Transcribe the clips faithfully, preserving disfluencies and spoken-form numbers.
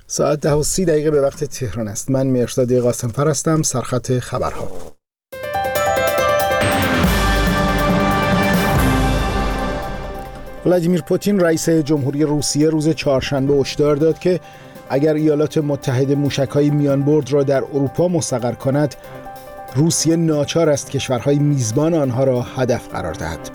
ساعت ده و سی دقیقه به وقت تهران است. من مهرزاد قاسم‌فر هستم. سرخط خبرها. ولادیمیر پوتین رئیس جمهوری روسیه روز چهارشنبه هشدار داد که اگر ایالات متحده موشک‌های میانبرد را در اروپا مستقر کند، روسیه ناچار است کشورهای میزبان آنها را هدف قرار دهد.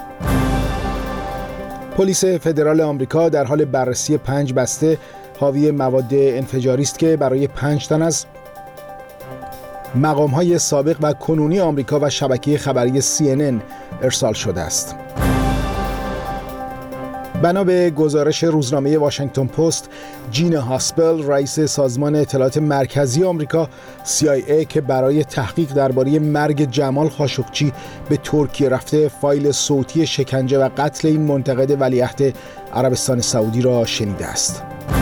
پلیس فدرال آمریکا در حال بررسی پنج بسته حاوی مواد انفجاری است که برای پنج تن از مقام‌های سابق و کنونی آمریکا و شبکه خبری سی ان ان ارسال شده است. بنا به گزارش روزنامه واشنگتن پست، جین هاسپل، رئیس سازمان اطلاعات مرکزی آمریکا سی آی ای که برای تحقیق درباره مرگ جمال خاشقچی به ترکیه رفته، فایل صوتی شکنجه و قتل این منتقد ولیعهد عربستان سعودی را شنیده است.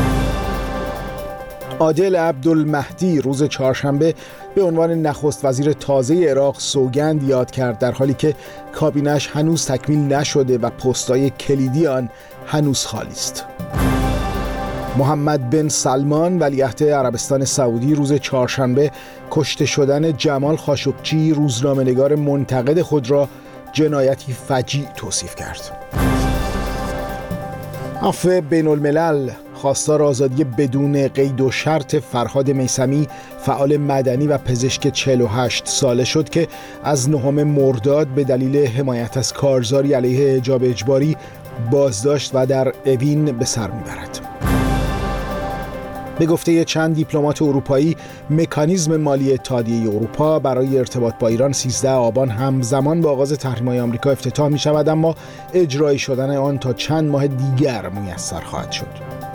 عادل عبدالمهدی روز چهارشنبه به عنوان نخست وزیر تازه عراق سوگند یاد کرد، در حالی که کابینه‌اش هنوز تکمیل نشده و پست‌های کلیدی آن هنوز خالی است. محمد بن سلمان ولیعهد عربستان سعودی روز چهارشنبه کشته شدن جمال خاشقچی، روزنامه‌نگار منتقد خود را جنایتی فجیع توصیف کرد. عفو بین الملل خواستار آزادی بدون قید و شرط فرهاد میثمی، فعال مدنی و پزشک چهل و هشت ساله شد که از نهم مرداد به دلیل حمایت از کارزاری علیه حجاب اجباری بازداشت و در اوین به سر میبرد. به گفته چند دیپلمات اروپایی، مکانیزم مالی اتحادیه اروپا برای ارتباط با ایران سیزده آبان همزمان با آغاز تحریم‌های آمریکا افتتاح می‌شود، اما اجرایی شدن آن تا چند ماه دیگر میسر خواهد شد.